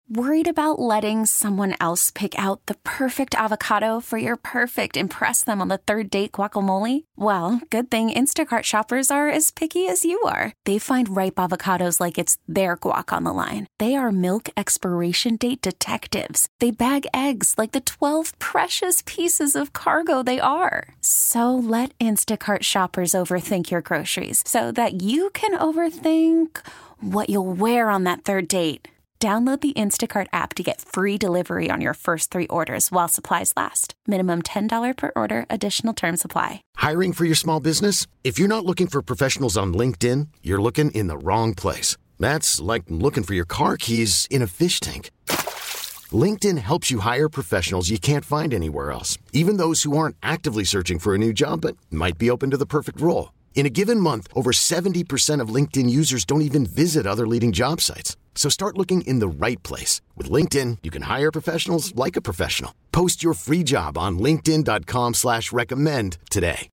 Worried about letting someone else pick out the perfect avocado for your perfect impress them on the third date guacamole? Well, good thing Instacart shoppers are as picky as you are. They find ripe avocados like it's their guac on the line. They are milk expiration date detectives. They bag eggs like the 12 precious pieces of cargo they are. So let Instacart shoppers overthink your groceries so that you can overthink what you'll wear on that third date. Download the Instacart app to get free delivery on your first 3 orders while supplies last. Minimum $10 per order. Additional terms apply. Hiring for your small business? If you're not looking for professionals on LinkedIn, you're looking in the wrong place. That's like looking for your car keys in a fish tank. LinkedIn helps you hire professionals you can't find anywhere else, even those who aren't actively searching for a new job but might be open to the perfect role. In a given month, over 70% of LinkedIn users don't even visit other leading job sites. So start looking in the right place. With LinkedIn, you can hire professionals like a professional. Post your free job on linkedin.com/recommend today.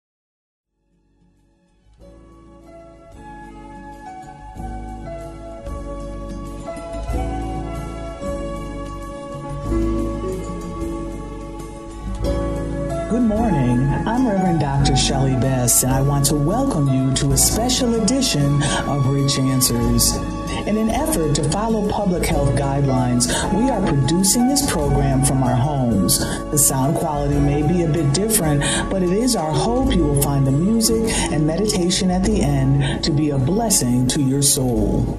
Good morning. I'm Reverend Dr. Shelley Best, and I want to welcome you to a special edition of Rich Answers. In an effort to follow public health guidelines, we are producing this program from our homes. The sound quality may be a bit different, but it is our hope you will find the music and meditation at the end to be a blessing to your soul.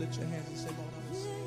lift your hands and say, Lord, I receive.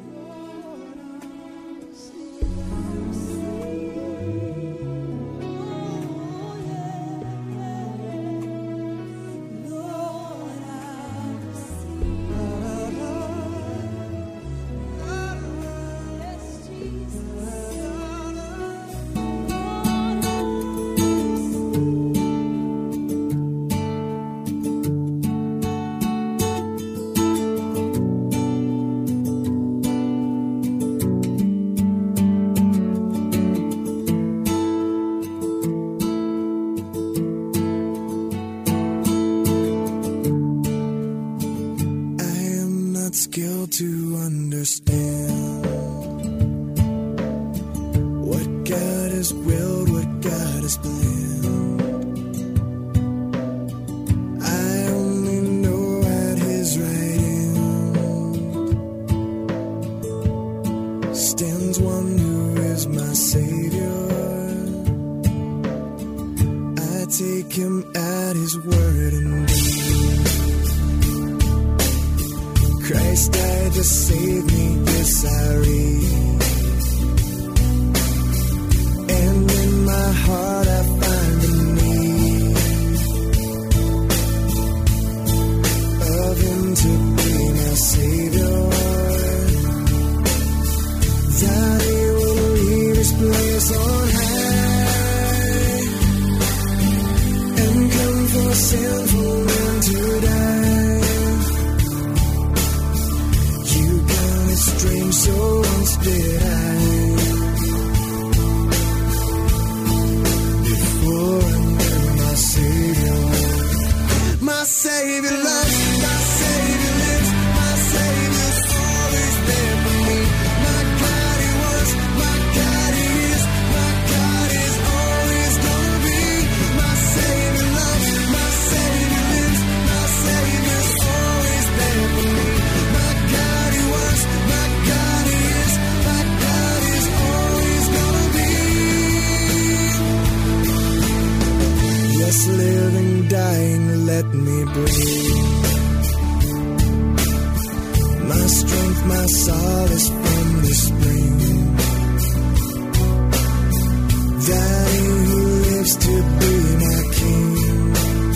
Skill to understand what God has willed, what God has planned. I only know at His right hand stands one who is my Savior. I take Him at His word indeed. Christ died to save me, this I read. And in my heart I find the need of Him to be my Savior. That He will leave His place on high and come for sinful men to die. Strange, so once did I. Before I knew my Savior. My Savior loves, my Savior lives, my Savior's always there for me. My God He was, my God He is, my God is always gonna be. My Savior loves, my Savior lives, my Savior's always there for me. My God He was, my God He is, my God is always gonna be. Yes, living, dying, let me breathe. My strength, my solace from the spring. That He who lives to be my King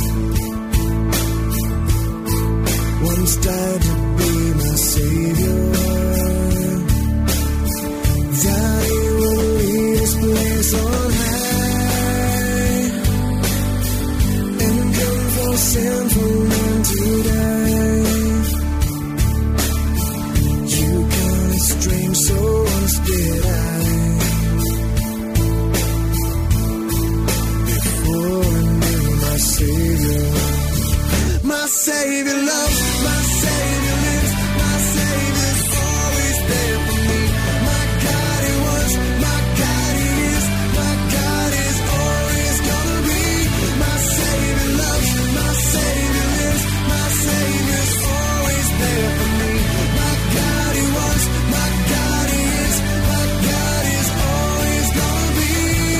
once died to be my Savior. That He will leave His place on high and come for sinful men to die. You counted strange, so once did I. Before I knew my Savior. My Savior loves, my Savior lives, my Savior's always there for me. My God He was, my God He is, my God is always gonna be. My Savior loves, my Savior lives, my Savior's always there for me. My God He was, my God He is, my God is always gonna be.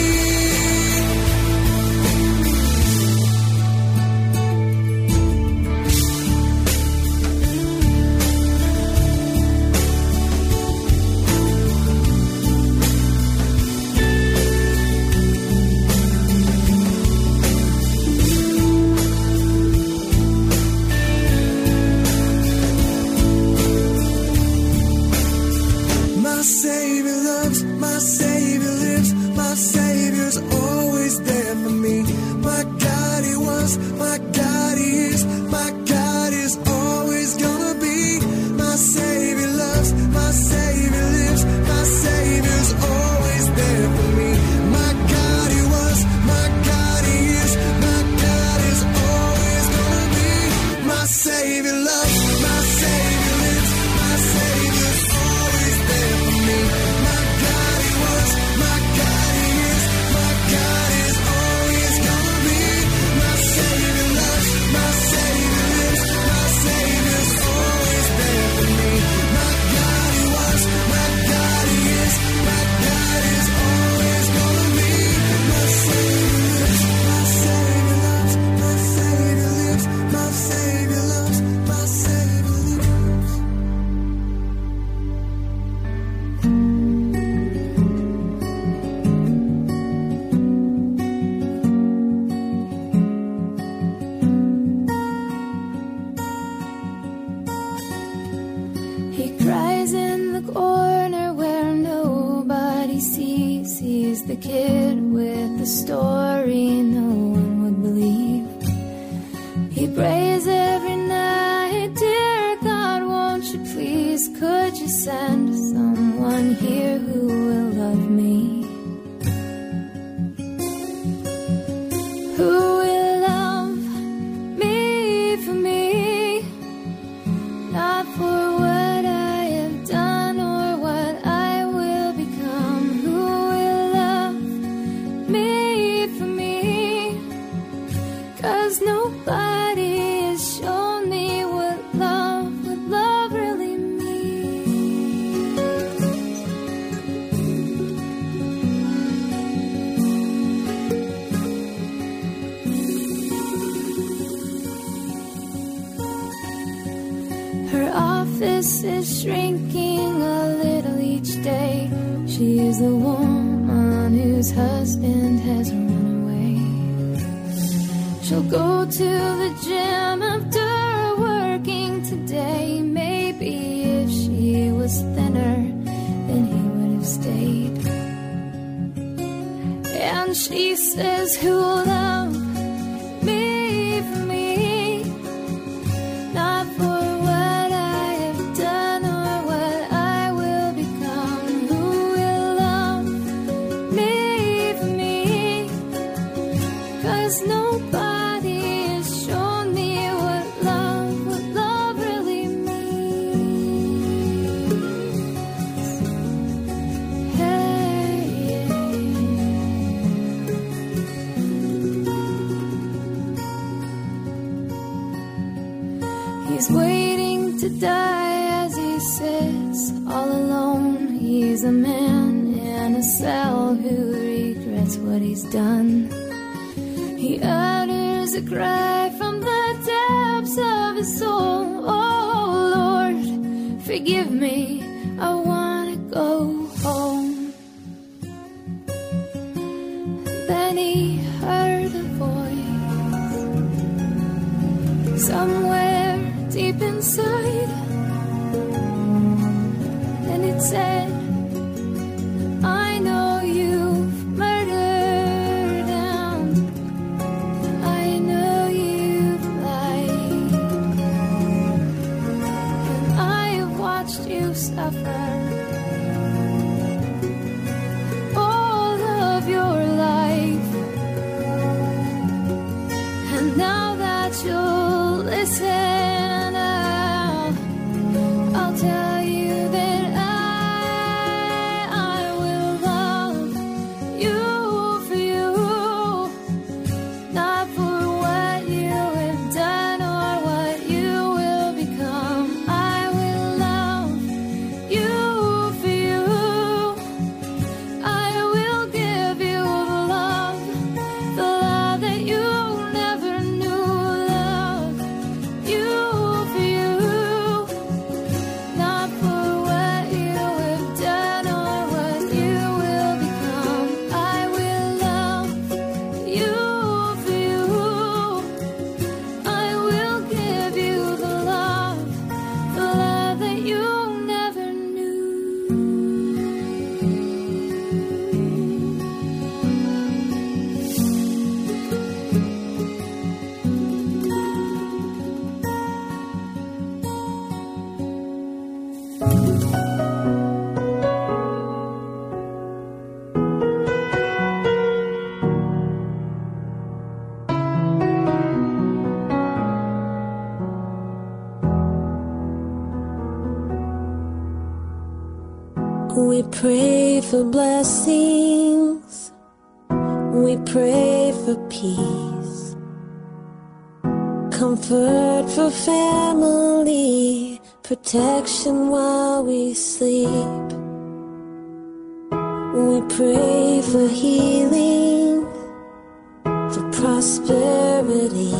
My Savior loves, my Savior lives, my Savior's always there for me. My God He was, my God He is, my God is always gonna be. My Savior loves, my Savior lives, my Savior's always there for me. My God He was, my God He is, my God is always gonna be. My Savior loves, my Savior lives, my Savior's always there for me. My God He was, my God He is, my God is always gonna be. My Savior loves, my Savior lives, my Savior's always there for me. He cries in the corner where nobody sees. He's the kid with the story no one would believe. He prays every night, dear God, won't you please, could you send someone here who will love me? Who will love me for me, not for what I have done or what I will become. Who will love me for me, 'cause nobody has shown me what love really means. Her office is shrinking a little each day. She is the woman whose husband has run away. She'll go to the gym after working today. Maybe if she was thinner, then he would have stayed. And she says, who'll love me for me, not for what I have done or what I will become. Who will love me for me, 'cause nobody has shown me what love really means. Hey, yeah. He's waiting to die as he sits all alone. He's a man in a cell who regrets what he's done. He utters a cry from the depths of his soul. Oh Lord, forgive me, I wanna go home. Then he heard a voice somewhere deep inside, and it said, I know you've murdered and I know you've lied, and I have watched you suffer all of your life, and now that you'll listen, I'll tell you that I will love you for you, not for what you have done or what you will become. I will love you for you. I will give you the love that you never knew. Love you for you, not for what you have done or what you will become. I will love you for you. I will give you the love that you never knew. We pray for blessings, we pray for peace, comfort for family, protection while we sleep. We pray for healing, for prosperity.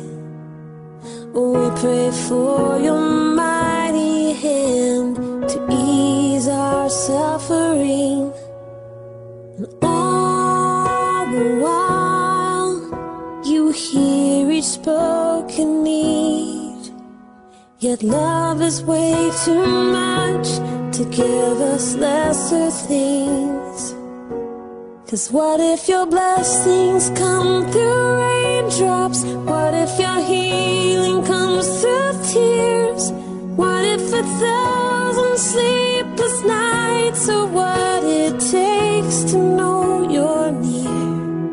We pray for your mighty hand to ease our suffering. And all the while, you hear each spoken need. Yet love is way too much to give us lesser things. 'Cause what if your blessings come through raindrops? What if your healing comes through tears? What if 1,000 sleepless nights are what it takes to know you're near?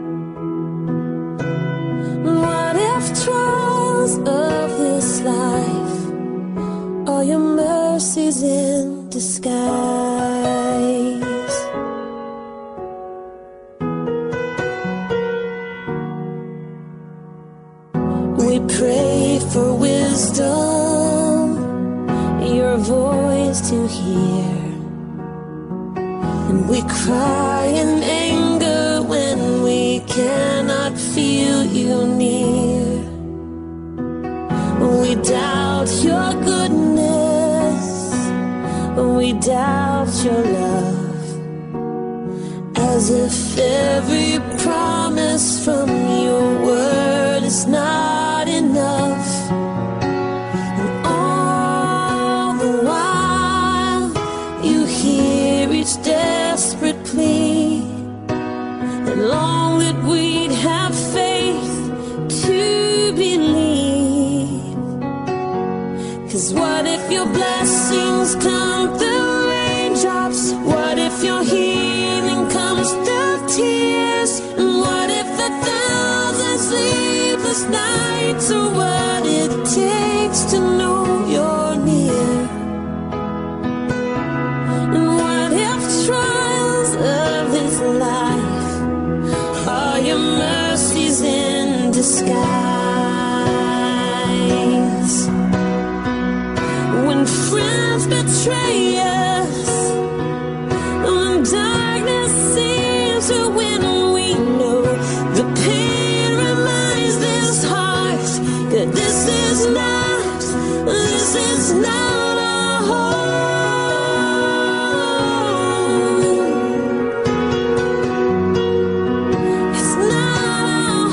What if trials of this life are your mercies in disguise? We pray for wisdom, your voice to hear, and we cry in anger when we cannot feel you near. We doubt your goodness, we doubt your love, as if every promise from your word is not enough. And all the while you hear each desperate plea, and long that we'd have faith to believe. 'Cause what if your blessings come through raindrops? What if your healing comes through tears? And what if 1,000 sleepless nights are what it takes to know you're near? And what if trials of this life are your mercies in disguise? When friends betray us, when darkness seems to win, we know the pain reminds this heart that this is not our home. It's not our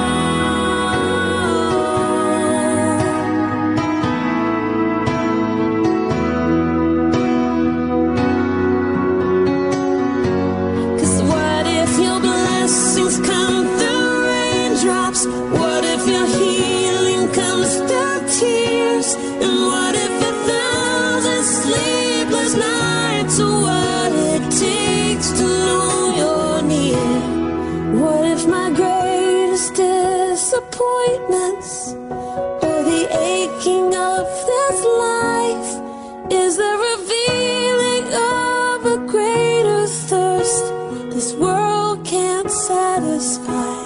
home. 'Cause what if your blessings come through raindrops? What if your healing comes through tears? And what if 1,000 sleepless nights are what it takes to know you're near? What if my greatest disappointments or the aching of this life is the revealing of a greater thirst this world can't satisfy?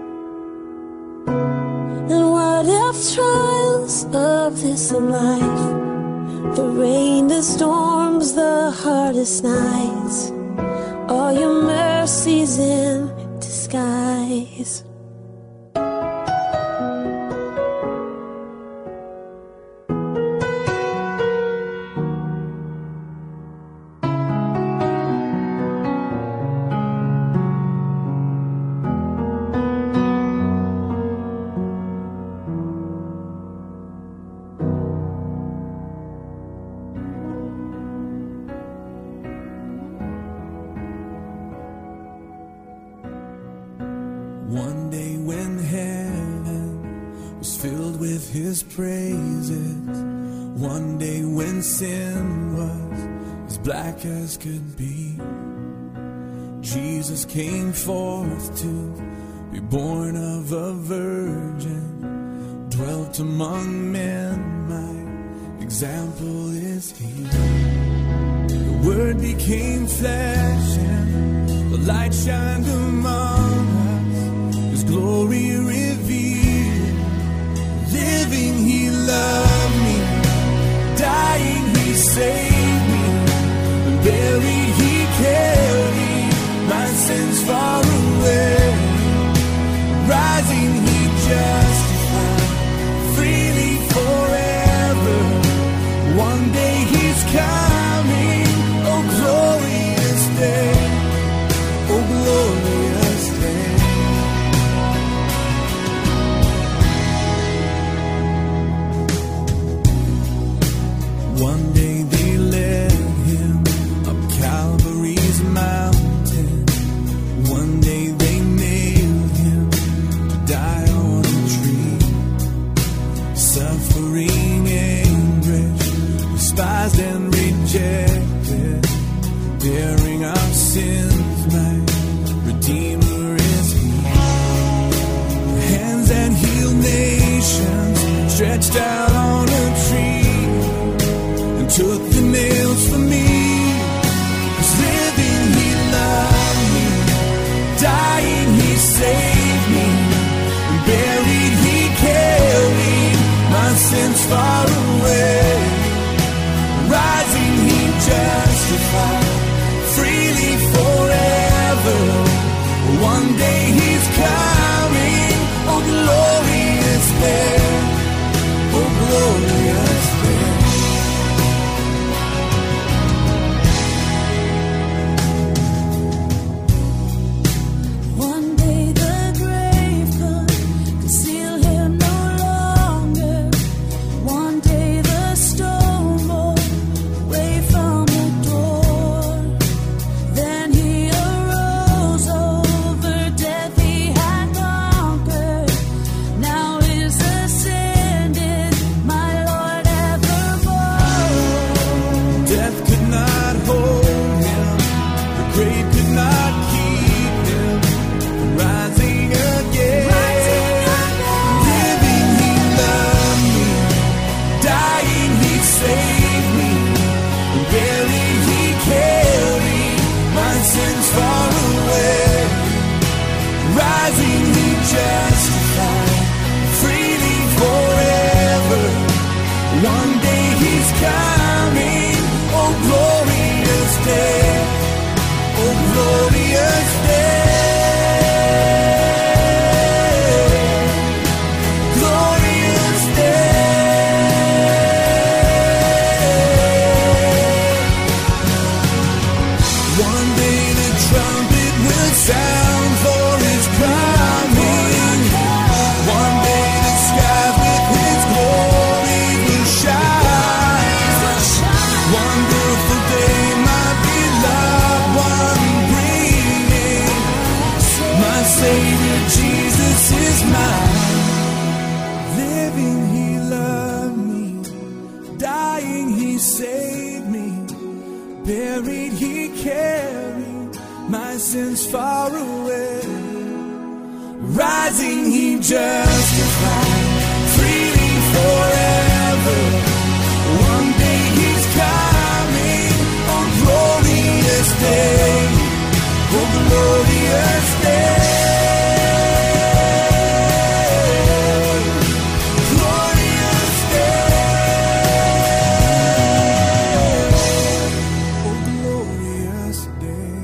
And what if trials of this life, the rain, the storms, the hardest nights, are your mercies in disguise? One day when heaven was filled with his praises, one day when sin was as black as could be, Jesus came forth to be born of a virgin, dwelt among men, my example is he. The word became flesh and the light shined among us, his glory revealed. Living he loved me, dying he saved me, and buried he carried my sins far away. Rising he justified freely forever. One day he's coming, oh glorious day, oh glorious day. rejected, bearing our sins, my Redeemer is He. Hands that heal nations, stretched out on a tree, and took the nails for me. 'Cause living He loved me, dying He saved me, and buried He carried my sins far away. Rising He justified, freely forever. One day He's coming, oh glorious day, oh glorious day. One day the grave could conceal Him no longer. One day the stone rolled away from the door. Then He arose over death He had conquered. Now is ascended, my Lord evermore. Death could not hold Him, the grave could not keep Him from rising again. Living He loved me, dying He saved me, and buried He carried my sins far away. Rising He justified, freely forever. One day He's coming, oh glorious day, oh glorious day, glorious day. One day the trumpet will sound for His coming. One day the skies with His glory will shine. Wonderful day, my beloved one bringing. My Savior Jesus is mine. Living He loved me, dying He saved me, buried He carried my sins far away. Rising He justified, freely forever. One day He's coming, oh glorious day, oh glorious day, glorious day, oh glorious day.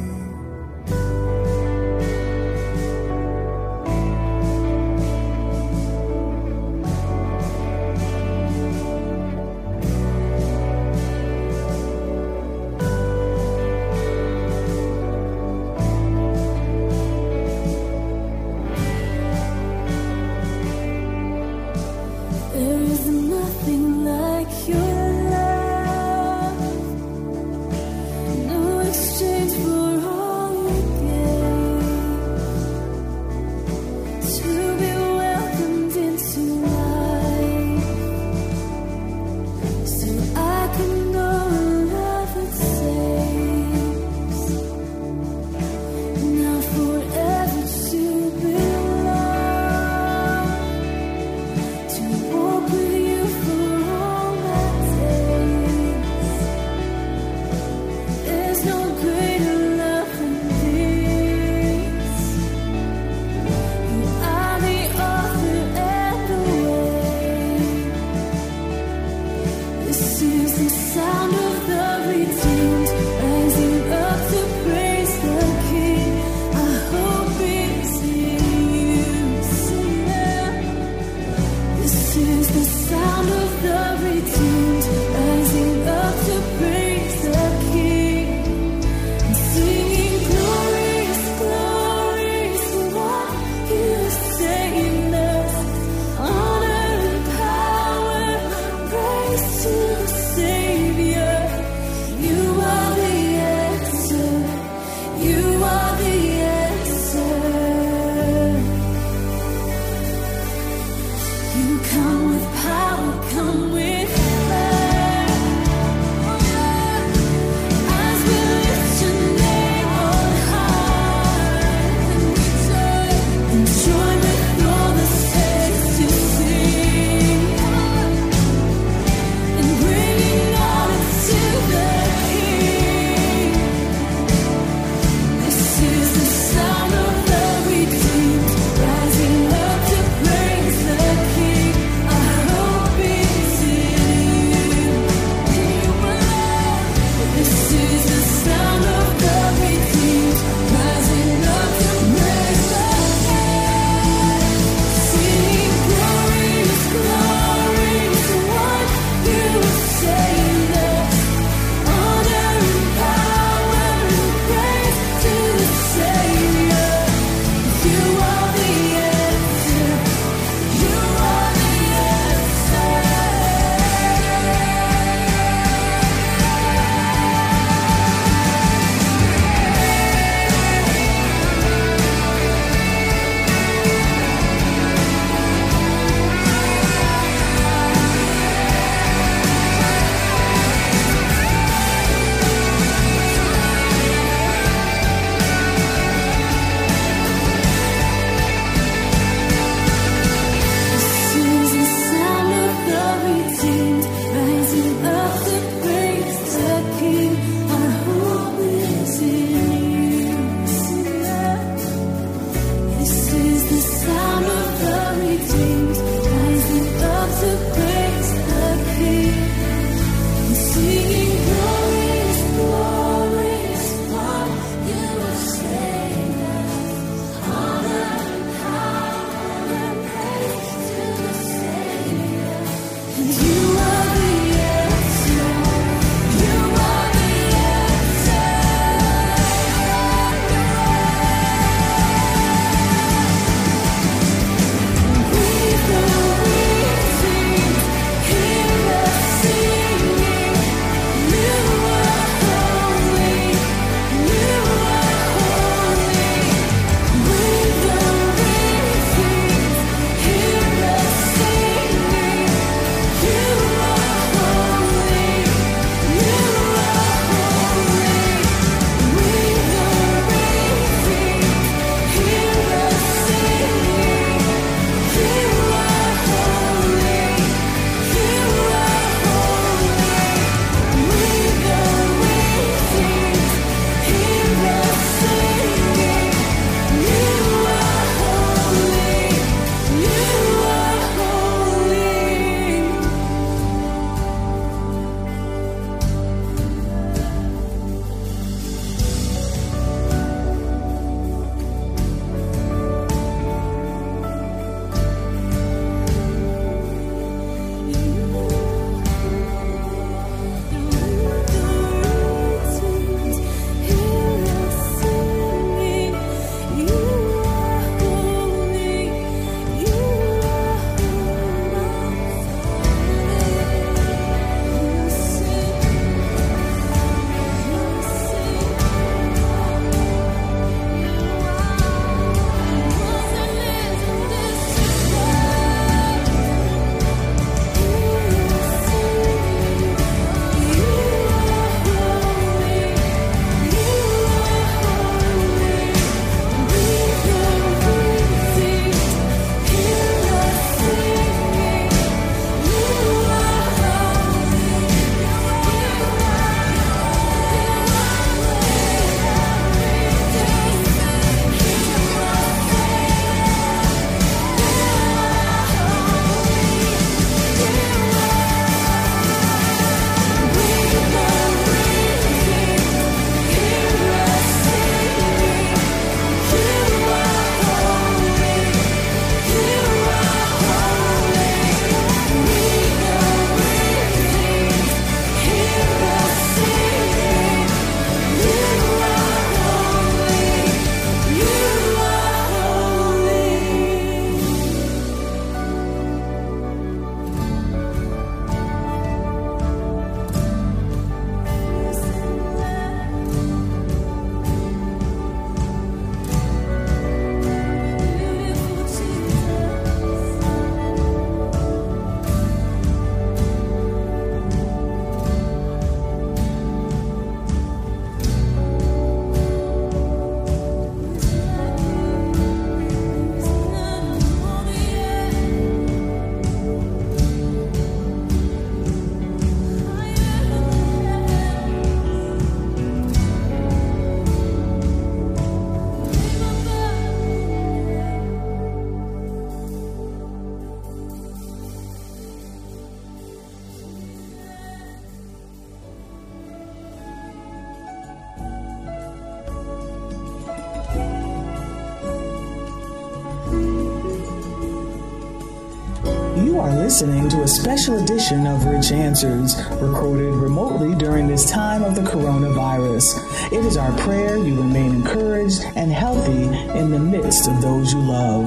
are listening to a special edition of Rich Answers, recorded remotely during this time of the coronavirus. It is our prayer you remain encouraged and healthy in the midst of those you love.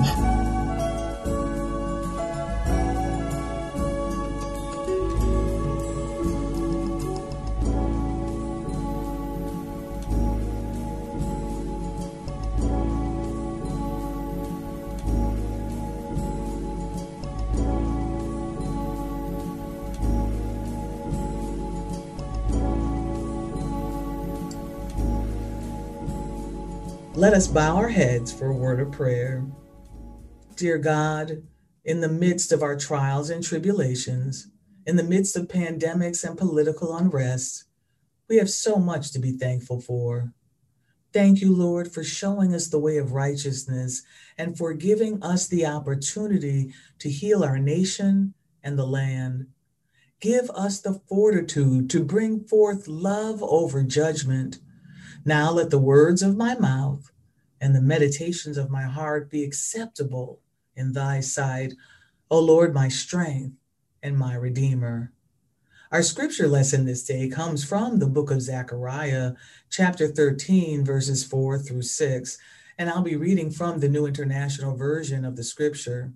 Let us bow our heads for a word of prayer. Dear God, in the midst of our trials and tribulations, in the midst of pandemics and political unrest, we have so much to be thankful for. Thank you, Lord, for showing us the way of righteousness and for giving us the opportunity to heal our nation and the land. Give us the fortitude to bring forth love over judgment. Now let the words of my mouth and the meditations of my heart be acceptable in thy sight, O Lord, my strength and my Redeemer. Our scripture lesson this day comes from the book of Zechariah, chapter 13, verses 4 through 6, and I'll be reading from the New International Version of the scripture.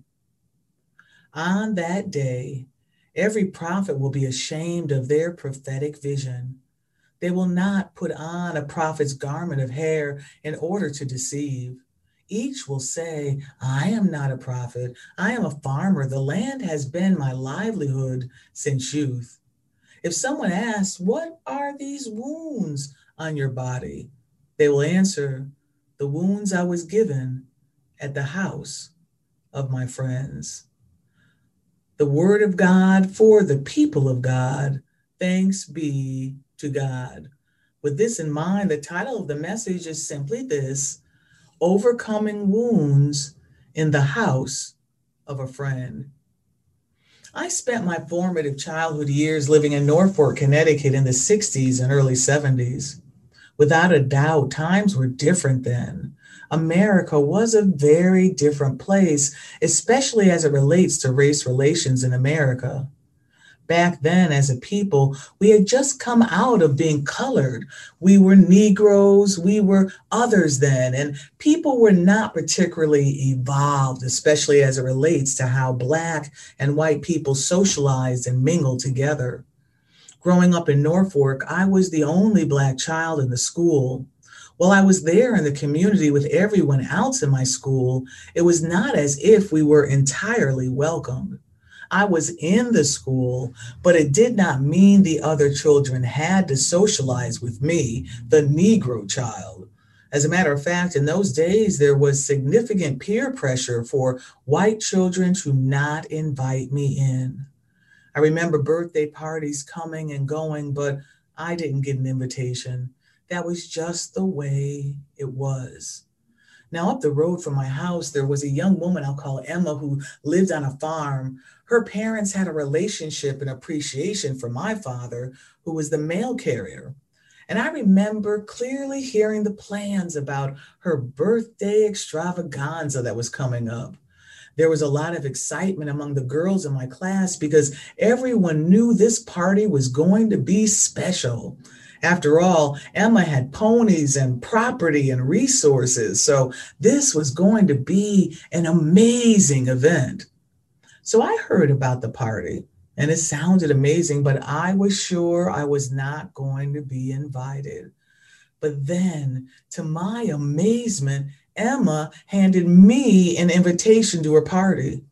On that day, every prophet will be ashamed of their prophetic vision. They will not put on a prophet's garment of hair in order to deceive. Each will say, I am not a prophet. I am a farmer. The land has been my livelihood since youth. If someone asks, what are these wounds on your body? They will answer, the wounds I was given at the house of my friends. The word of God for the people of God. Thanks be to God. With this in mind, the title of the message is simply this: Overcoming Wounds in the House of a Friend. I spent my formative childhood years living in Norfolk, Connecticut in the 60s and early 70s. Without a doubt, times were different then. America was a very different place, especially as it relates to race relations in America. Back then, as a people, we had just come out of being colored. We were Negroes, we were others then, and people were not particularly evolved, especially as it relates to how Black and white people socialized and mingled together. Growing up in Norfolk, I was the only Black child in the school. While I was there in the community with everyone else in my school, it was not as if we were entirely welcomed. I was in the school, but it did not mean the other children had to socialize with me, the Negro child. As a matter of fact, in those days, there was significant peer pressure for white children to not invite me in. I remember birthday parties coming and going, but I didn't get an invitation. That was just the way it was. Now, up the road from my house, there was a young woman I'll call Emma who lived on a farm. Her parents had a relationship and appreciation for my father, who was the mail carrier. And I remember clearly hearing the plans about her birthday extravaganza that was coming up. There was a lot of excitement among the girls in my class because everyone knew this party was going to be special. After all, Emma had ponies and property and resources, so this was going to be an amazing event. So I heard about the party, and it sounded amazing, but I was sure I was not going to be invited. But then, to my amazement, Emma handed me an invitation to her party.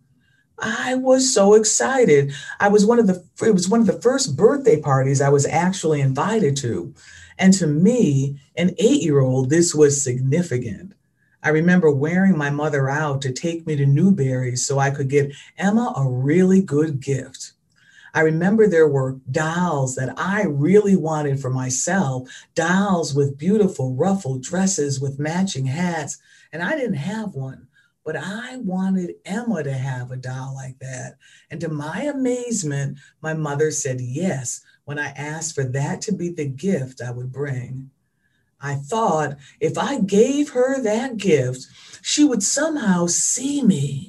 I was so excited. It was one of the first birthday parties I was actually invited to. And to me, an 8-year-old, this was significant. I remember wearing my mother out to take me to Newberry's so I could get Emma a really good gift. I remember there were dolls that I really wanted for myself, dolls with beautiful ruffled dresses with matching hats, and I didn't have one. But I wanted Emma to have a doll like that. And to my amazement, my mother said yes when I asked for that to be the gift I would bring. I thought if I gave her that gift, she would somehow see me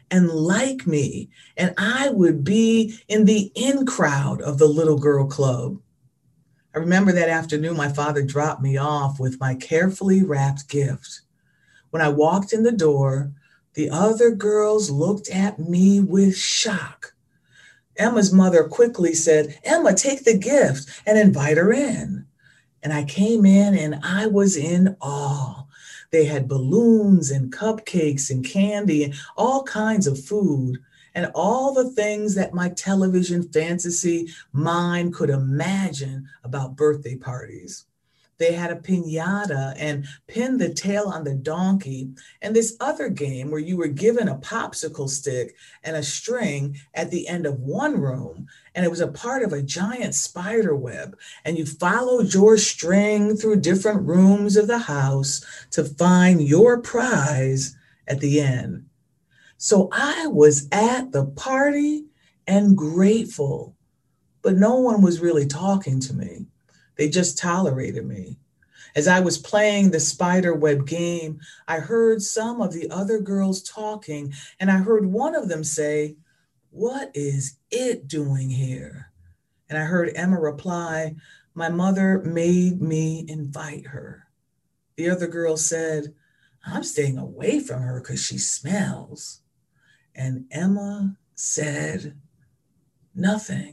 and like me, and I would be in the in crowd of the little girl club. I remember that afternoon, my father dropped me off with my carefully wrapped gift. When I walked in the door, the other girls looked at me with shock. Emma's mother quickly said, "Emma, take the gift and invite her in." And I came in and I was in awe. They had balloons and cupcakes and candy and all kinds of food and all the things that my television fantasy mind could imagine about birthday parties. They had a piñata and pin the tail on the donkey, and this other game where you were given a popsicle stick and a string at the end of one room, and it was a part of a giant spider web, and you followed your string through different rooms of the house to find your prize at the end. So I was at the party and grateful, but no one was really talking to me. They just tolerated me. As I was playing the spider web game, I heard some of the other girls talking, and I heard one of them say, "What is it doing here?" And I heard Emma reply, "My mother made me invite her." The other girl said, "I'm staying away from her because she smells." And Emma said nothing.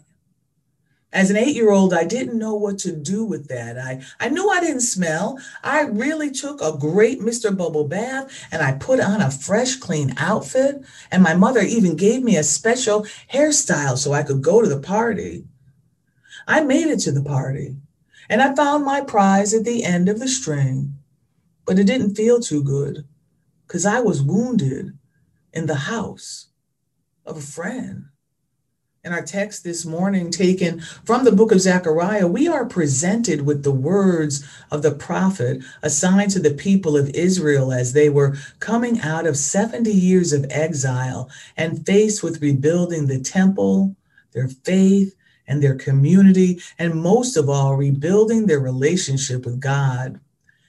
As an 8-year-old, I didn't know what to do with that. I knew I didn't smell. I really took a great Mr. Bubble bath and I put on a fresh, clean outfit. And my mother even gave me a special hairstyle so I could go to the party. I made it to the party and I found my prize at the end of the string, but it didn't feel too good because I was wounded in the house of a friend. In our text this morning, taken from the book of Zechariah, we are presented with the words of the prophet assigned to the people of Israel as they were coming out of 70 years of exile and faced with rebuilding the temple, their faith, and their community, and most of all, rebuilding their relationship with God.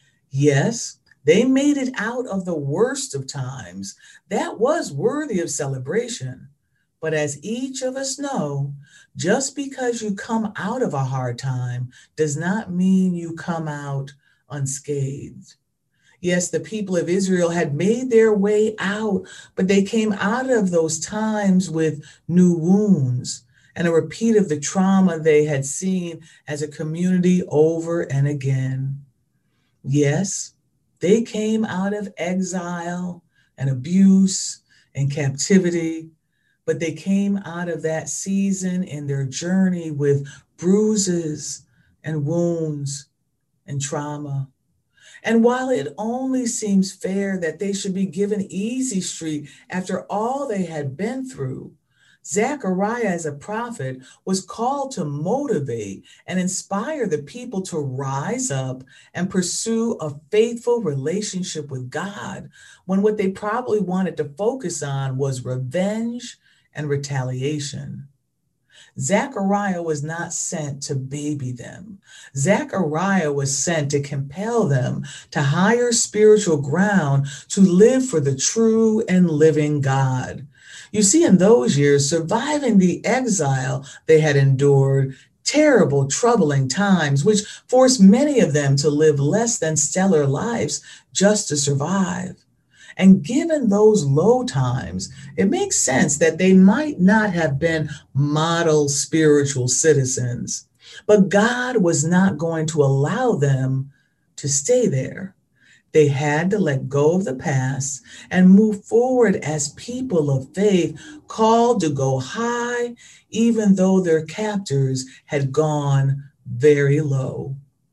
Yes, they made it out of the worst of times. That was worthy of celebration. But as each of us know, just because you come out of a hard time does not mean you come out unscathed. Yes, the people of Israel had made their way out, but they came out of those times with new wounds and a repeat of the trauma they had seen as a community over and again. Yes, they came out of exile and abuse and captivity, but they came out of that season in their journey with bruises and wounds and trauma. And while it only seems fair that they should be given easy street after all they had been through, Zechariah, as a prophet, was called to motivate and inspire the people to rise up and pursue a faithful relationship with God, when what they probably wanted to focus on was revenge and retaliation. Zechariah was not sent to baby them. Zechariah was sent to compel them to higher spiritual ground to live for the true and living God. You see, in those years, surviving the exile they had endured, terrible, troubling times, which forced many of them to live less than stellar lives just to survive. And given those low times, it makes sense that they might not have been model spiritual citizens. But God was not going to allow them to stay there. They had to let go of the past and move forward as people of faith, called to go high, even though their captors had gone very low.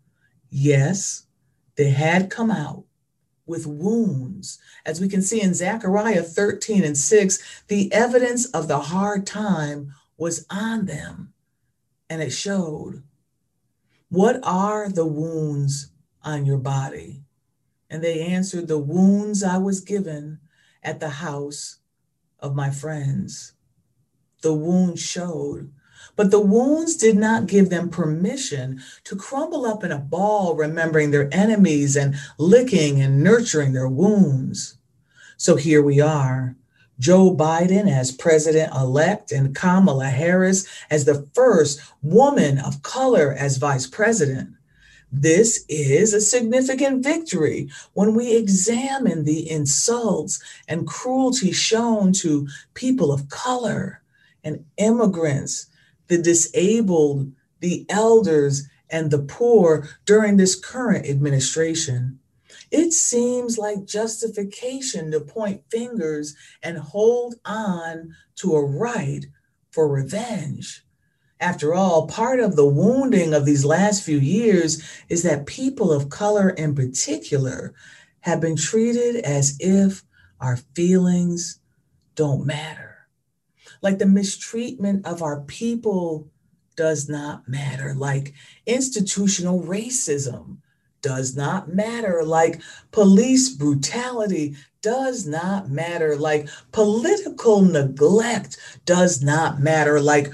Yes, they had come out with wounds. As we can see in Zechariah 13:6, the evidence of the hard time was on them, and it showed. What are the wounds on your body? And they answered, the wounds I was given at the house of my friends. The wounds showed, but the wounds did not give them permission to crumble up in a ball, remembering their enemies and licking and nurturing their wounds. So here we are, Joe Biden as president-elect and Kamala Harris as the first woman of color as vice president. This is a significant victory when we examine the insults and cruelty shown to people of color and immigrants, the disabled, the elders, and the poor during this current administration. It seems like justification to point fingers and hold on to a right for revenge. After all, part of the wounding of these last few years is that people of color in particular have been treated as if our feelings don't matter. Like the mistreatment of our people does not matter, like institutional racism does not matter, like police brutality does not matter, like political neglect does not matter, like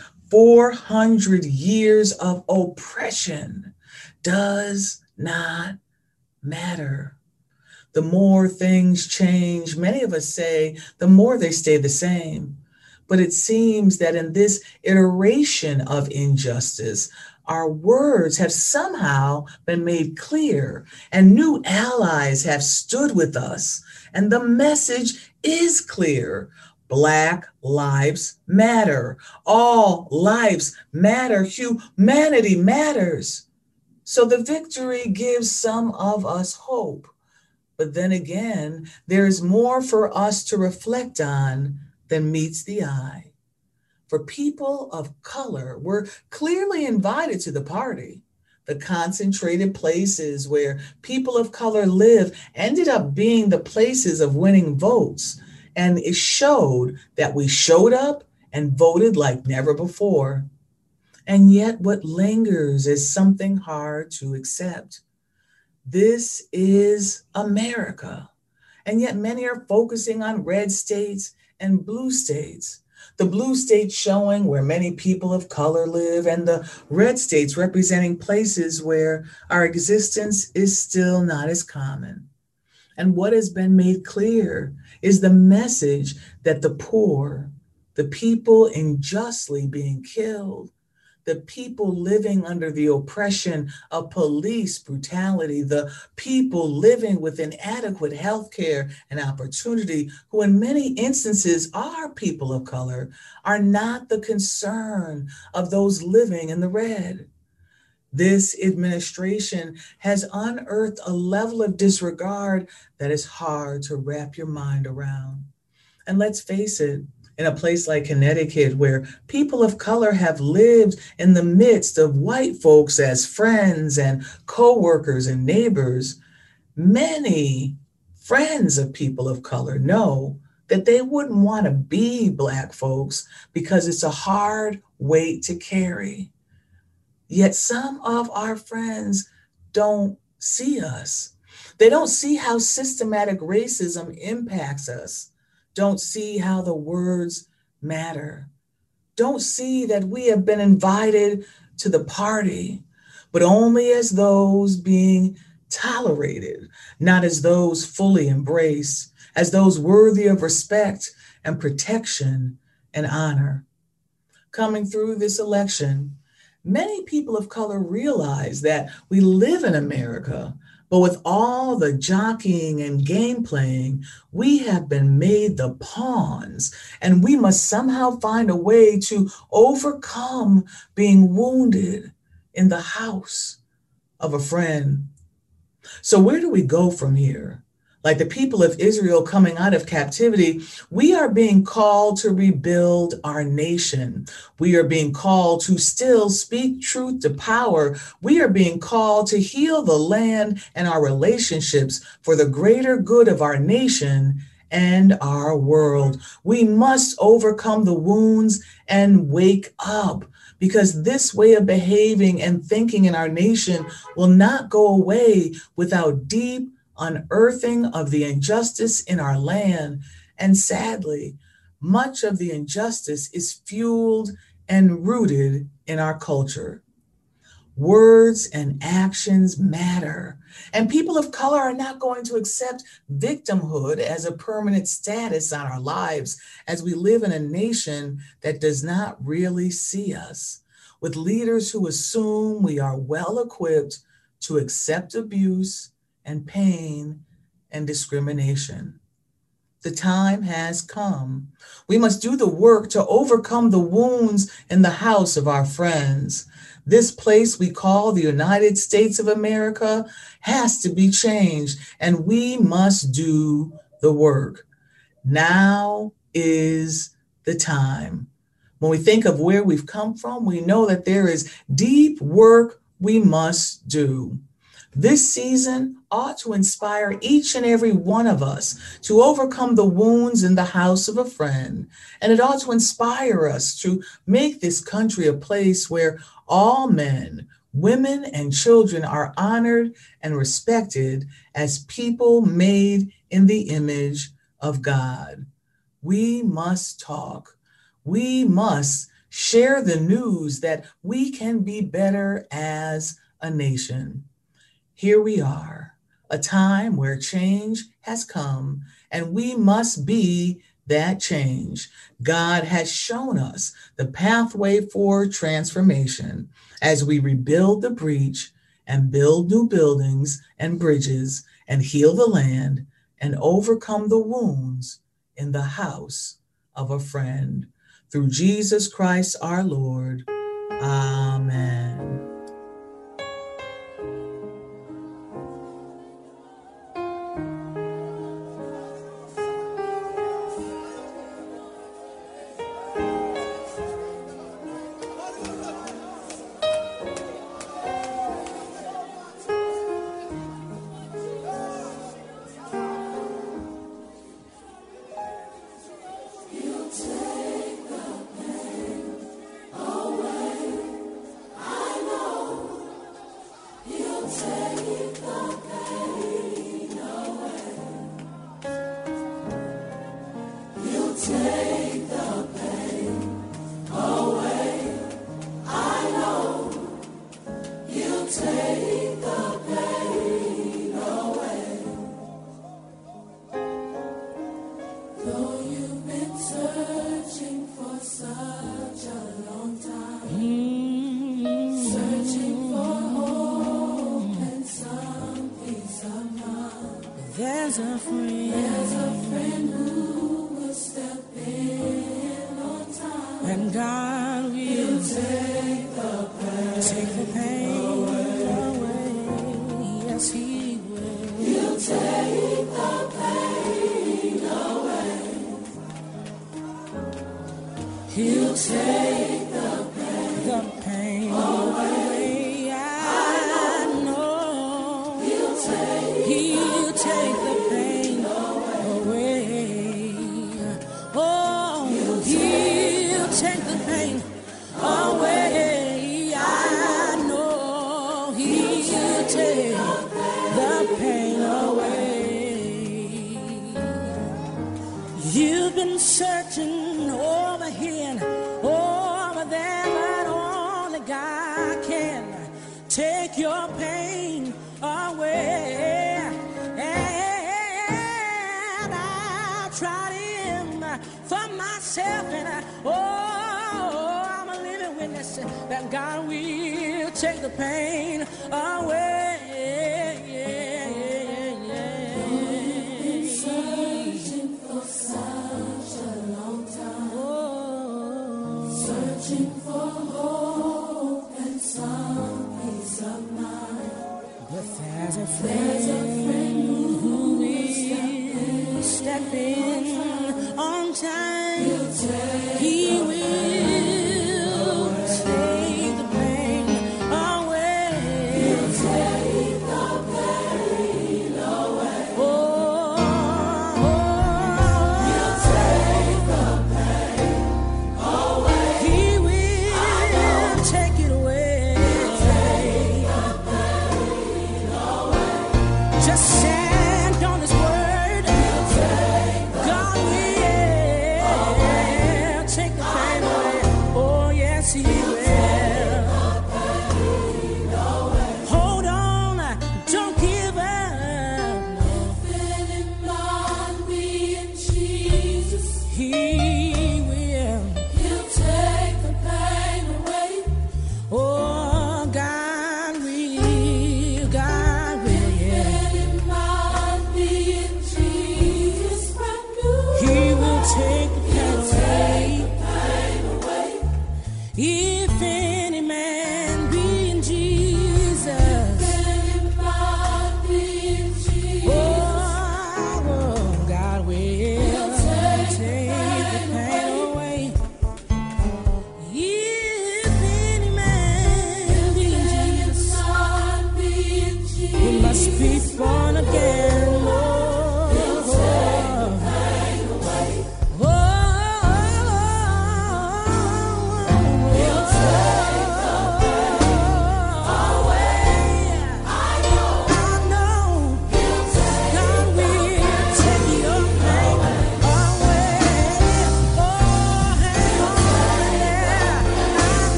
400 years of oppression does not matter. The more things change, many of us say, the more they stay the same. But it seems that in this iteration of injustice, our words have somehow been made clear and new allies have stood with us. And the message is clear. Black lives matter. All lives matter. Humanity matters. So the victory gives some of us hope. But then again, there is more for us to reflect on than meets the eye. For people of color, we're clearly invited to the party. The concentrated places where people of color live ended up being the places of winning votes. And it showed that we showed up and voted like never before. And yet what lingers is something hard to accept. This is America. And yet many are focusing on red states and blue states. The blue states showing where many people of color live, and the red states representing places where our existence is still not as common. And what has been made clear is the message that the poor, the people unjustly being killed, the people living under the oppression of police brutality, the people living with inadequate health care and opportunity, who in many instances are people of color, are not the concern of those living in the red. This administration has unearthed a level of disregard that is hard to wrap your mind around. And let's face it, in a place like Connecticut, where people of color have lived in the midst of white folks as friends and co-workers and neighbors, many friends of people of color know that they wouldn't want to be Black folks because it's a hard weight to carry. Yet some of our friends don't see us. They don't see how systematic racism impacts us. Don't see how the words matter. Don't see that we have been invited to the party, but only as those being tolerated, not as those fully embraced, as those worthy of respect and protection and honor. Coming through this election, many people of color realize that we live in America, but with all the jockeying and game playing, we have been made the pawns, and we must somehow find a way to overcome being wounded in the house of a friend. So where do we go from here? Like the people of Israel coming out of captivity, we are being called to rebuild our nation. We are being called to still speak truth to power. We are being called to heal the land and our relationships for the greater good of our nation and our world. We must overcome the wounds and wake up, because this way of behaving and thinking in our nation will not go away without deep unearthing of the injustice in our land. And sadly, much of the injustice is fueled and rooted in our culture. Words and actions matter. And people of color are not going to accept victimhood as a permanent status on our lives as we live in a nation that does not really see us, with leaders who assume we are well equipped to accept abuse and pain and discrimination. The time has come. We must do the work to overcome the wounds in the house of our friends. This place we call the United States of America has to be changed, and we must do the work. Now is the time. When we think of where we've come from, we know that there is deep work we must do. This season ought to inspire each and every one of us to overcome the wounds in the house of a friend. And it ought to inspire us to make this country a place where all men, women, and children are honored and respected as people made in the image of God. We must talk. We must share the news that we can be better as a nation. Here we are, a time where change has come, and we must be that change. God has shown us the pathway for transformation as we rebuild the breach and build new buildings and bridges and heal the land and overcome the wounds in the house of a friend. Through Jesus Christ our Lord. Amen. There's a friend who will step in on time, and God will take the pain away. Yes, He will. He'll take the pain away. He'll take the pain away. He'll take the pain away. Oh, He'll take the pain away. I know He'll take the pain away. You've been searching over here and over there, but only God can take your pain away. For myself, and I'm a living witness that God will take the pain away. You've been searching for such a long time, searching for hope and some peace of mind. But there's a friend who will step in on time. He will take the pain away. He'll take the pain away. Oh, He'll take the pain away. He will take it away. He'll take the pain away. Just stand on His word. He'll take God will. Take the pain away. Oh, yes, He will.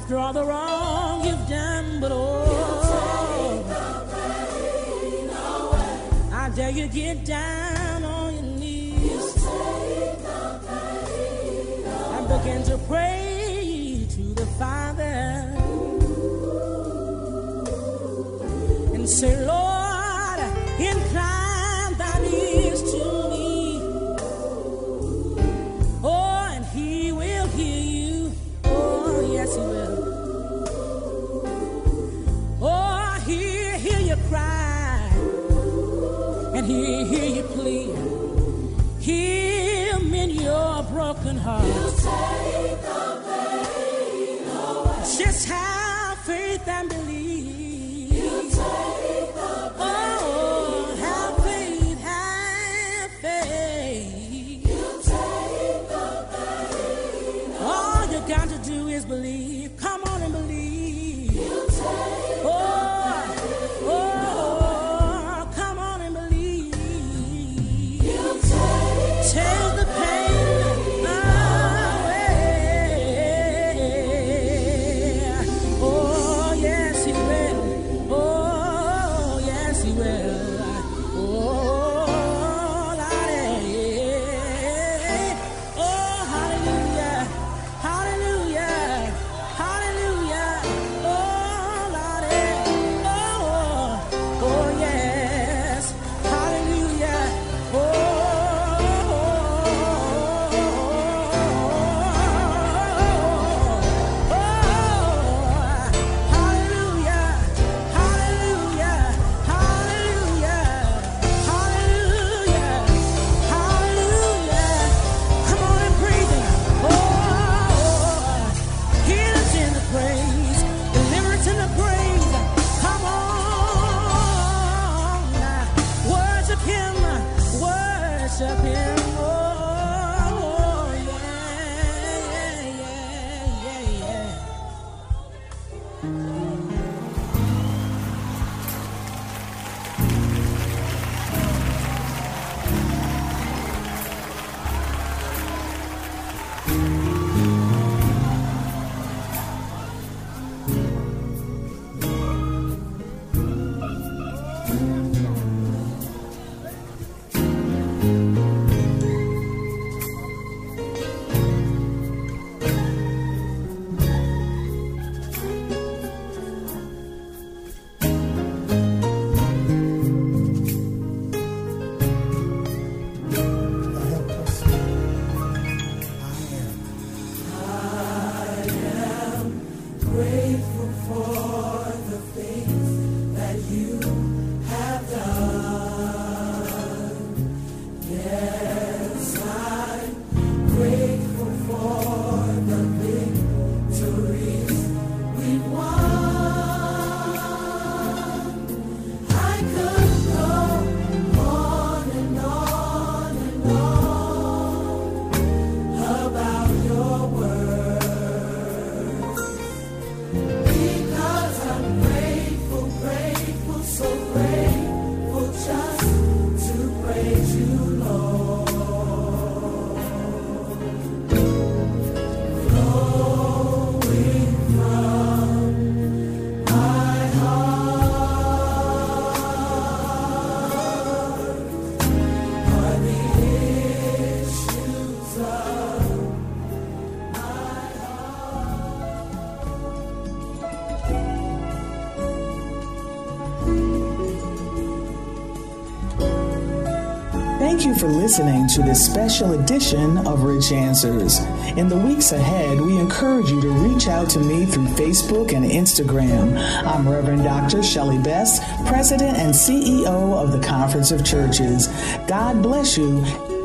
after all the wrong you've done, but I dare you get down on your knees and begin to pray to the Father and say, Lord, incline thine ears to me. Oh, and he will hear you. Oh, yes, he will. Oh, he'll hear you cry, and he'll hear you plead. He'll mend your broken heart. He'll take the pain away. Just have faith and believe. He'll take the pain away. Have faith, have faith. He'll take the pain away. All you got to do is believe. Come on and believe. He'll take come on and believe. He'll take the pain away. Oh, yes, he will. Oh, yes, he will. Oh, Lordy. Oh, hallelujah. Hallelujah. Hallelujah. Oh, Lordy. Oh, yes. Hallelujah. Worship him, oh, yeah. Grateful for the things that you have done. Yes, I'm grateful for the victories we've won. I could go on and on and on about your word. Thank you for listening to this special edition of Rich Answers. In the weeks ahead, we encourage you to reach out to me through Facebook and Instagram. I'm Reverend Dr. Shelley Best, President and CEO of the Conference of Churches. God bless you.